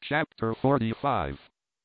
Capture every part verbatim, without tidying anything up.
Chapter forty-five.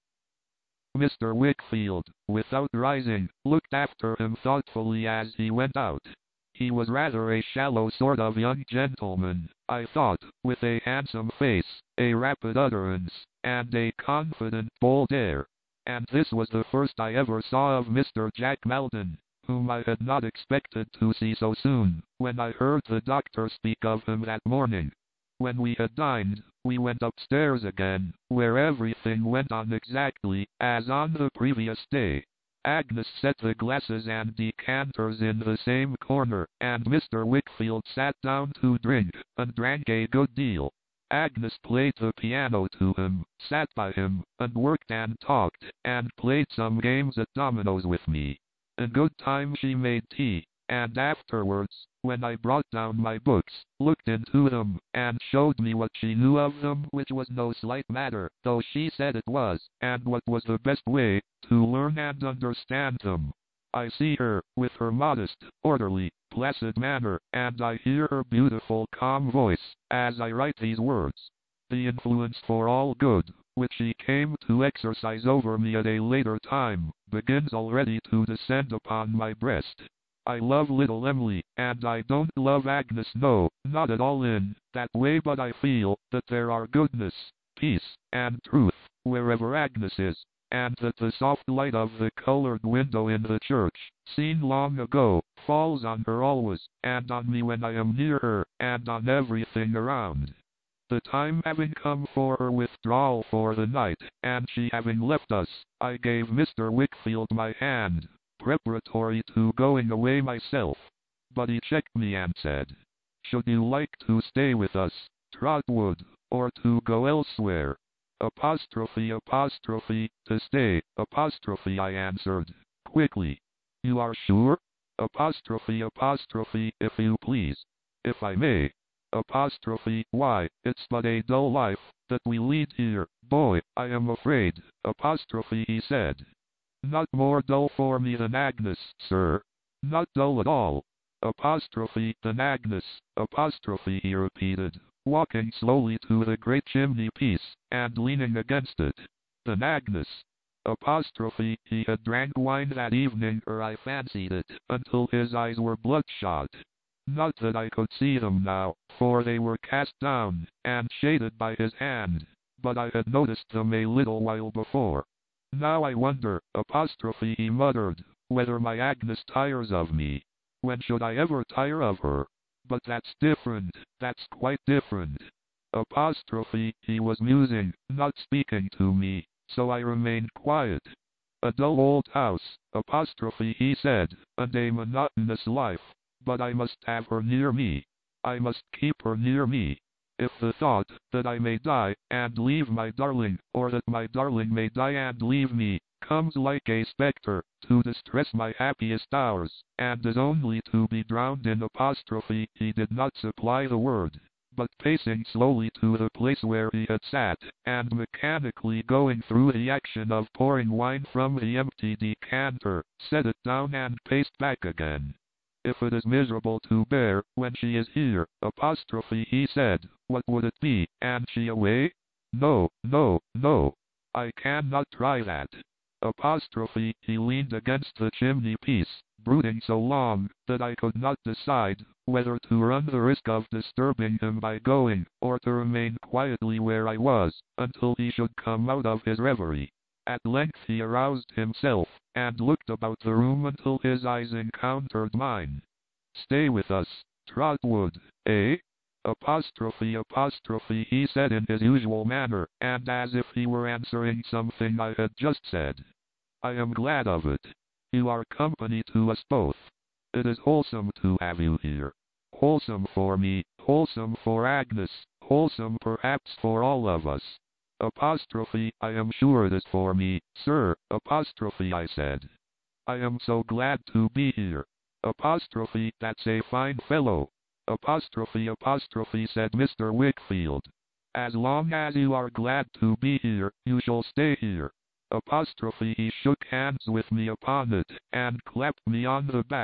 Mister Wickfield, without rising, looked after him thoughtfully as he went out. He was rather a shallow sort of young gentleman, I thought, with a handsome face, a rapid utterance, and a confident, bold air. And this was the first I ever saw of Mister Jack Maldon, whom I had not expected to see so soon, when I heard the doctor speak of him that morning. When we had dined, we went upstairs again, where everything went on exactly as on the previous day. Agnes set the glasses and decanters in the same corner, and Mister Wickfield sat down to drink, and drank a good deal. Agnes played the piano to him, sat by him, and worked and talked, and played some games at dominoes with me. In good time she made tea, and afterwards, when I brought down my books, looked into them, and showed me what she knew of them, which was no slight matter, though she said it was, and what was the best way to learn and understand them. I see her, with her modest, orderly, placid manner, and I hear her beautiful, calm voice, as I write these words. The influence for all good, which she came to exercise over me at a later time, begins already to descend upon my breast. I love little Emily, and I don't love Agnes, no, not at all in that way, but I feel that there are goodness, peace, and truth wherever Agnes is, and that the soft light of the colored window in the church, seen long ago, falls on her always, and on me when I am near her, and on everything around. The time having come for her withdrawal for the night, and she having left us, I gave Mister Wickfield my hand, preparatory to going away myself. But he checked me and said, "Should you like to stay with us, Trotwood, or to go elsewhere?" Apostrophe, apostrophe, to stay, apostrophe, I answered, quickly. "You are sure?" Apostrophe, apostrophe, if you please. "If I may." Apostrophe, "Why, it's but a dull life that we lead here, boy, I am afraid." Apostrophe, he said. "Not more dull for me than Agnes, sir." "Not dull at all." Apostrophe, "than Agnes." Apostrophe, he repeated, walking slowly to the great chimney-piece, and leaning against it. "Than Agnes." Apostrophe, he had drank wine that evening, or I fancied it, until his eyes were bloodshot. Not that I could see them now, for they were cast down, and shaded by his hand, but I had noticed them a little while before. "Now I wonder," apostrophe, he muttered, "whether my Agnes tires of me. When should I ever tire of her? But that's different, that's quite different." Apostrophe, he was musing, not speaking to me, so I remained quiet. "A dull old house," apostrophe, he said, "and a monotonous life, but I must have her near me. I must keep her near me. If the thought that I may die and leave my darling, or that my darling may die and leave me, comes like a spectre to distress my happiest hours, and is only to be drowned in apostrophe, he did not supply the word, but pacing slowly to the place where he had sat, and mechanically going through the action of pouring wine from the empty decanter, set it down and paced back again. "If it is miserable to bear when she is here, apostrophe, he said, what would it be, and she away? No, no, no. I cannot try that." Apostrophe, he leaned against the chimney-piece, brooding so long that I could not decide whether to run the risk of disturbing him by going, or to remain quietly where I was, until he should come out of his reverie. At length he aroused himself, and looked about the room until his eyes encountered mine. "Stay with us, Trotwood, eh?" Apostrophe, apostrophe, he said in his usual manner, and as if he were answering something I had just said. "I am glad of it. You are company to us both. It is wholesome to have you here. Wholesome for me, wholesome for Agnes, wholesome perhaps for all of us." Apostrophe, "I am sure it is for me, sir." Apostrophe, I said. "I am so glad to be here." Apostrophe, "That's a fine fellow." Apostrophe, apostrophe, said Mister Wickfield. "As long as you are glad to be here, you shall stay here." Apostrophe, he shook hands with me upon it, and clapped me on the back.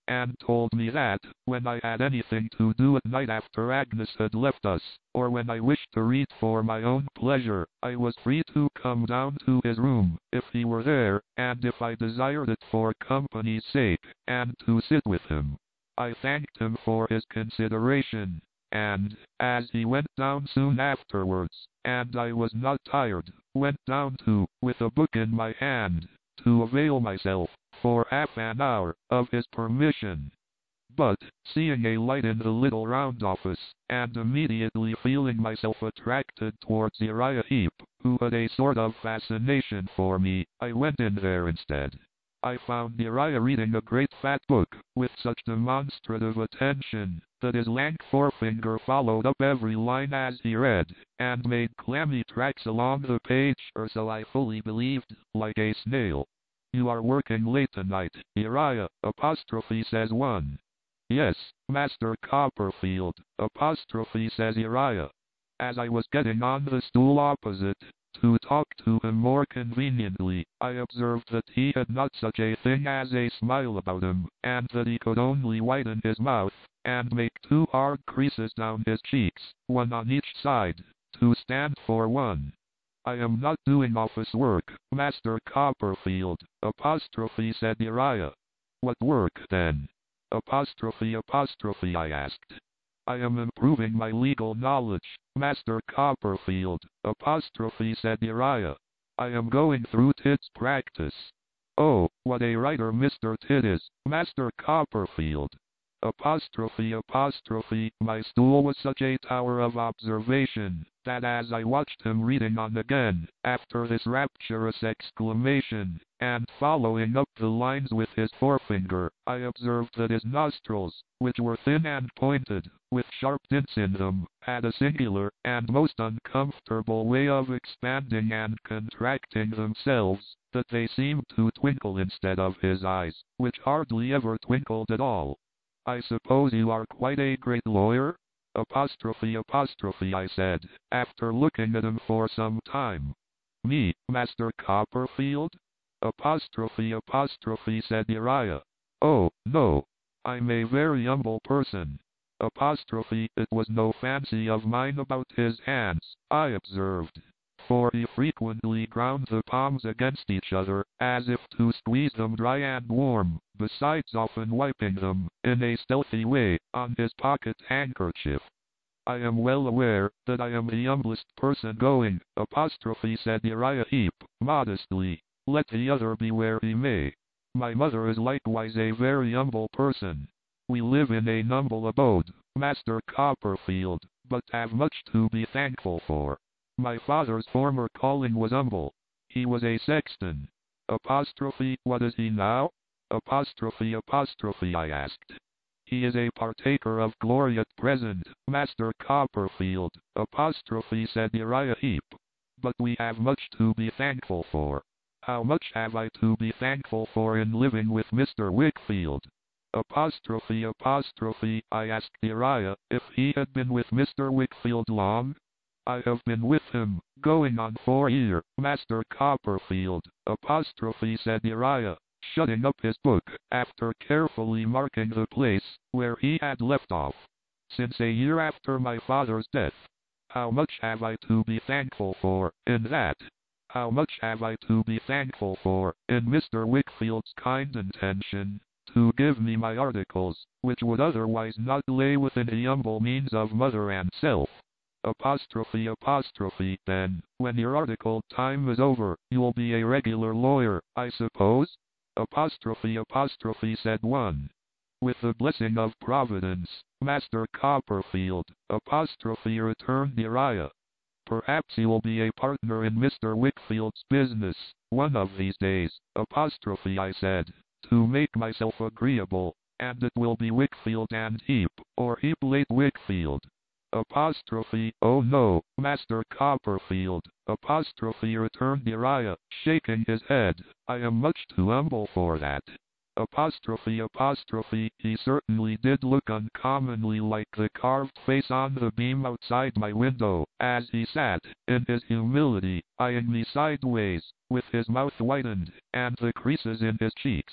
and told me that, when I had anything to do at night after Agnes had left us, or when I wished to read for my own pleasure, I was free to come down to his room, if he were there, and if I desired it for company's sake, and to sit with him. I thanked him for his consideration, and, as he went down soon afterwards, and I was not tired, went down too, with a book in my hand, to avail myself, for half an hour, of his permission. But, seeing a light in the little round office, and immediately feeling myself attracted towards Uriah Heep, who had a sort of fascination for me, I went in there instead. I found Uriah reading a great fat book, with such demonstrative attention, that his lank forefinger followed up every line as he read, and made clammy tracks along the page, or so I fully believed, like a snail. "You are working late tonight, Uriah," apostrophe says one. "Yes, Master Copperfield," apostrophe says Uriah. As I was getting on the stool opposite, to talk to him more conveniently, I observed that he had not such a thing as a smile about him, and that he could only widen his mouth, and make two hard creases down his cheeks, one on each side, to stand for one. "I am not doing office work, Master Copperfield," apostrophe said Uriah. "What work, then?" Apostrophe apostrophe I asked. "I am improving my legal knowledge, Master Copperfield," apostrophe said Uriah. "I am going through Tidd's practice." "Oh, what a writer Mister Tidd is, Master Copperfield." Apostrophe apostrophe my stool was such a tower of observation, that as I watched him reading on again, after this rapturous exclamation, and following up the lines with his forefinger, I observed that his nostrils, which were thin and pointed, with sharp dints in them, had a singular, and most uncomfortable way of expanding and contracting themselves, that they seemed to twinkle instead of his eyes, which hardly ever twinkled at all. "I suppose you are quite a great lawyer?" Apostrophe apostrophe I said, after looking at him for some time. "Me, Master Copperfield?" Apostrophe apostrophe said Uriah. "Oh, no. I'm a very humble person." Apostrophe it was no fancy of mine about his hands, I observed, for he frequently ground the palms against each other, as if to squeeze them dry and warm, besides often wiping them, in a stealthy way, on his pocket handkerchief. "I am well aware that I am the humblest person going," apostrophe said Uriah Heep, modestly, let the other be where he may. "My mother is likewise a very humble person. We live in a humble abode, Master Copperfield, but have much to be thankful for. My father's former calling was humble. He was a sexton." Apostrophe what is he now? Apostrophe apostrophe I asked. "He is a partaker of glory at present, Master Copperfield," apostrophe said Uriah Heep. "But we have much to be thankful for." "How much have I to be thankful for in living with Mister Wickfield?" Apostrophe apostrophe I asked Uriah if he had been with Mister Wickfield long. "I have been with him, going on four year, Master Copperfield," apostrophe said Uriah, shutting up his book, after carefully marking the place where he had left off. "Since a year after my father's death. How much have I to be thankful for, in that? How much have I to be thankful for, in Mister Wickfield's kind intention to give me my articles, which would otherwise not lay within the humble means of mother and self." Apostrophe apostrophe then, when your article time is over, you'll be a regular lawyer, I suppose? Apostrophe apostrophe said one. "With the blessing of Providence, Master Copperfield," apostrophe returned Uriah. "Perhaps you will be a partner in Mister Wickfield's business, one of these days," apostrophe I said, to make myself agreeable, "and it will be Wickfield and Heep, or Heep late Wickfield." Apostrophe, "Oh no, Master Copperfield," apostrophe returned Uriah, shaking his head, "I am much too humble for that." Apostrophe apostrophe he certainly did look uncommonly like the carved face on the beam outside my window, as he sat, in his humility, eyeing me sideways, with his mouth widened, and the creases in his cheeks.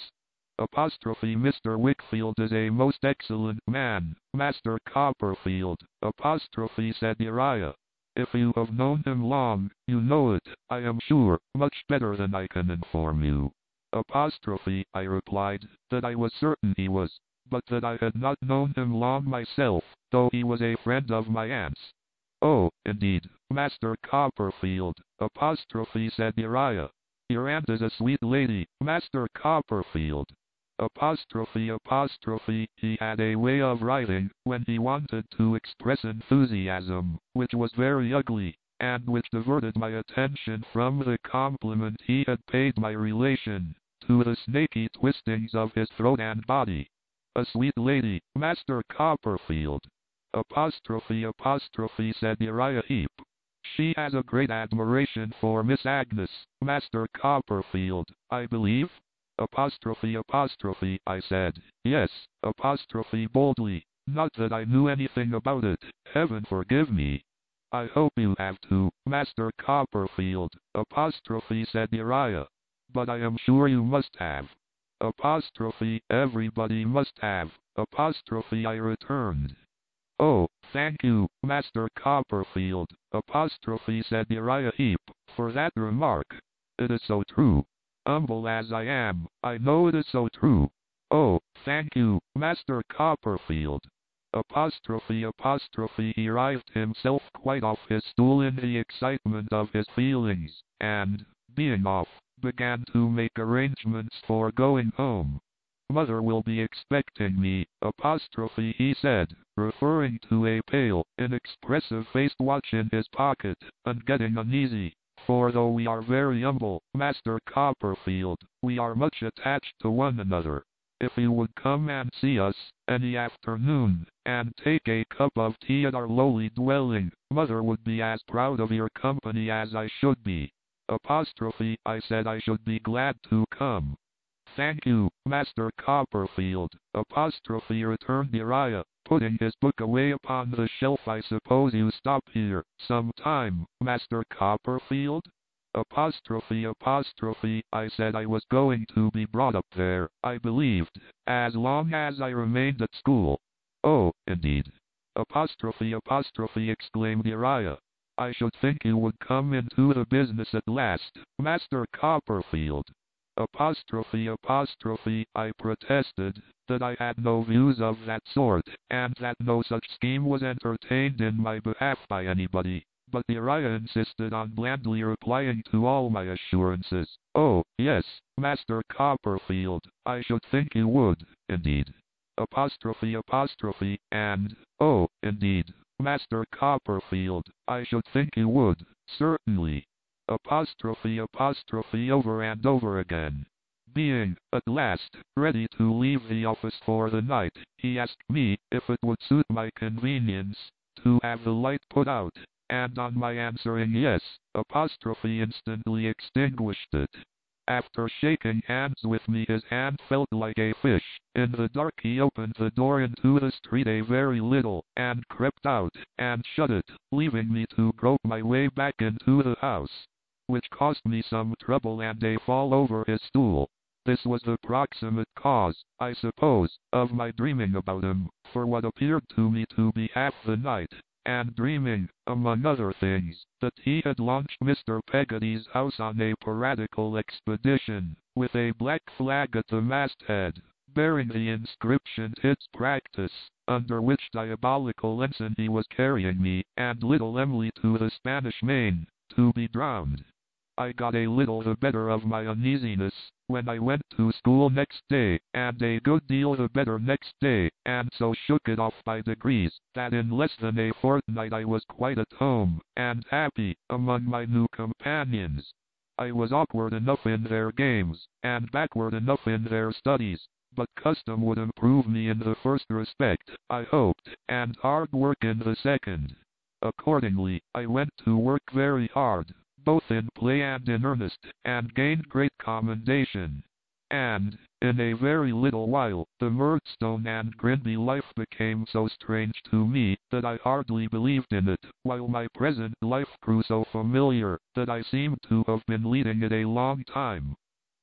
Apostrophe Mister Wickfield is a most excellent man, Master Copperfield, apostrophe said Uriah. If you have known him long, you know it, I am sure, much better than I can inform you. Apostrophe, I replied, that I was certain he was, but that I had not known him long myself, though he was a friend of my aunt's. Oh, indeed, Master Copperfield, apostrophe said Uriah. Your aunt is a sweet lady, Master Copperfield. Apostrophe apostrophe, he had a way of writing, when he wanted to express enthusiasm, which was very ugly, and which diverted my attention from the compliment he had paid my relation, to the snaky twistings of his throat and body. A sweet lady, Master Copperfield. Apostrophe apostrophe said Uriah Heep. She has a great admiration for Miss Agnes, Master Copperfield, I believe? Apostrophe apostrophe, I said, yes, apostrophe boldly, not that I knew anything about it, heaven forgive me. I hope you have too, Master Copperfield, apostrophe said Uriah. But I am sure you must have. Apostrophe, everybody must have, apostrophe I returned. Oh, thank you, Master Copperfield, apostrophe said Uriah Heep, for that remark. It is so true. Humble as I am, I know it is so true. Oh, thank you, Master Copperfield. Apostrophe apostrophe he writhed himself quite off his stool in the excitement of his feelings, and, being off, began to make arrangements for going home. Mother will be expecting me, apostrophe he said, referring to a pale, inexpressive-faced watch in his pocket, and getting uneasy. For though we are very humble, Master Copperfield, we are much attached to one another. If you would come and see us, any afternoon, and take a cup of tea at our lowly dwelling, Mother would be as proud of your company as I should be. Apostrophe, I said I should be glad to come. Thank you, Master Copperfield, apostrophe returned Uriah, putting his book away upon the shelf. I suppose you stop here, some time, Master Copperfield? Apostrophe apostrophe, I said I was going to be brought up there, I believed, as long as I remained at school. Oh, indeed. Apostrophe apostrophe exclaimed Uriah. I should think you would come into the business at last, Master Copperfield. Apostrophe apostrophe, I protested that I had no views of that sort, and that no such scheme was entertained in my behalf by anybody, but Uriah insisted on blandly replying to all my assurances. Oh, yes, Master Copperfield, I should think you would, indeed. Apostrophe apostrophe, and, oh, indeed, Master Copperfield, I should think you would, certainly. Apostrophe apostrophe over and over again. Being, at last, ready to leave the office for the night, he asked me if it would suit my convenience to have the light put out, and on my answering yes, apostrophe instantly extinguished it. After shaking hands with me, his hand felt like a fish. In the dark he opened the door into the street a very little, and crept out, and shut it, leaving me to grope my way back into the house, which cost me some trouble and a fall over his stool. This was the proximate cause, I suppose, of my dreaming about him, for what appeared to me to be half the night, and dreaming, among other things, that he had launched Mister Peggotty's house on a piratical expedition, with a black flag at the masthead, bearing the inscription "Its Practice," under which diabolical ensign he was carrying me, and little Emily to the Spanish Main, to be drowned. I got a little the better of my uneasiness, when I went to school next day, and a good deal the better next day, and so shook it off by degrees, that in less than a fortnight I was quite at home, and happy, among my new companions. I was awkward enough in their games, and backward enough in their studies, but custom would improve me in the first respect, I hoped, and hard work in the second. Accordingly, I went to work very hard, both in play and in earnest, and gained great commendation. And, in a very little while, the Murdstone and Grinby life became so strange to me, that I hardly believed in it, while my present life grew so familiar, that I seemed to have been leading it a long time.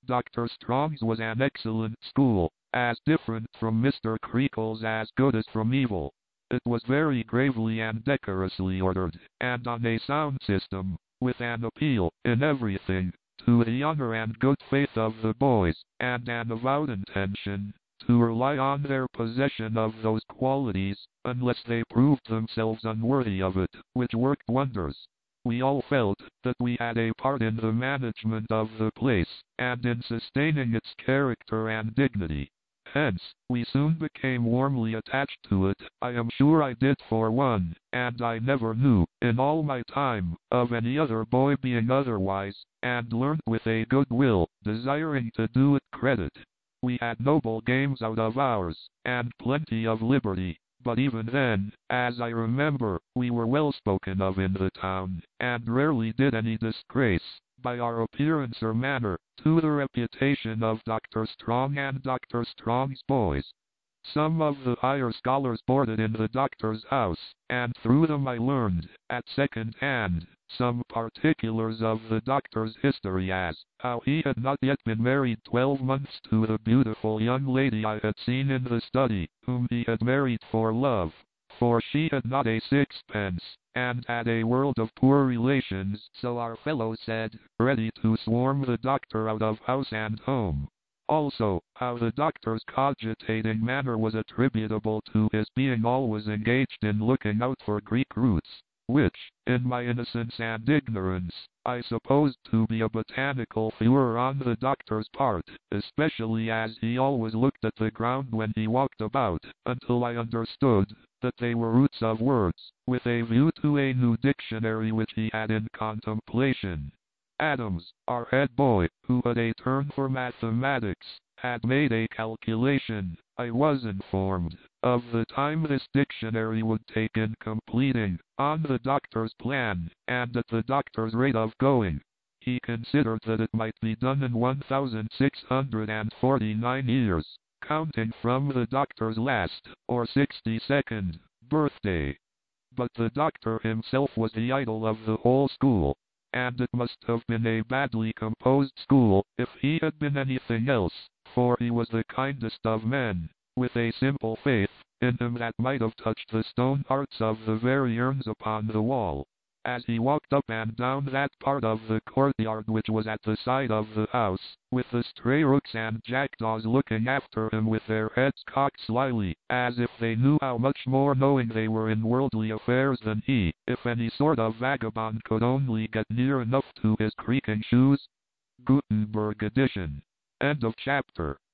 Doctor Strong's was an excellent school, as different from Mister Creakle's as good as from evil. It was very gravely and decorously ordered, and on a sound system, with an appeal, in everything, to the honor and good faith of the boys, and an avowed intention to rely on their possession of those qualities, unless they proved themselves unworthy of it, which worked wonders. We all felt that we had a part in the management of the place, and in sustaining its character and dignity. Hence, we soon became warmly attached to it. I am sure I did for one, and I never knew, in all my time, of any other boy being otherwise, and learnt with a good will, desiring to do it credit. We had noble games out of ours, and plenty of liberty, but even then, as I remember, we were well spoken of in the town, and rarely did any disgrace, by our appearance or manner, to the reputation of Doctor Strong and Doctor Strong's boys. Some of the higher scholars boarded in the doctor's house, and through them I learned, at second hand, some particulars of the doctor's history, as how he had not yet been married twelve months to the beautiful young lady I had seen in the study, whom he had married for love, for she had not a sixpence, and had a world of poor relations, so our fellows said, ready to swarm the doctor out of house and home. Also, how the doctor's cogitating manner was attributable to his being always engaged in looking out for Greek roots, which, in my innocence and ignorance, I supposed to be a botanical furor on the doctor's part, especially as he always looked at the ground when he walked about, until I understood that they were roots of words, with a view to a new dictionary which he had in contemplation. Adams, our head boy, who had a turn for mathematics, had made a calculation, I was informed, of the time this dictionary would take in completing, on the doctor's plan, and at the doctor's rate of going. He considered that it might be done in one thousand six hundred forty-nine years, counting from the doctor's last, or sixty-second, birthday. But the doctor himself was the idol of the whole school, and it must have been a badly composed school, if he had been anything else, for he was the kindest of men, with a simple faith in him that might have touched the stone hearts of the very urns upon the wall. As he walked up and down that part of the courtyard which was at the side of the house, with the stray rooks and jackdaws looking after him with their heads cocked slyly, as if they knew how much more knowing they were in worldly affairs than he, if any sort of vagabond could only get near enough to his creaking shoes. Gutenberg edition. End of chapter.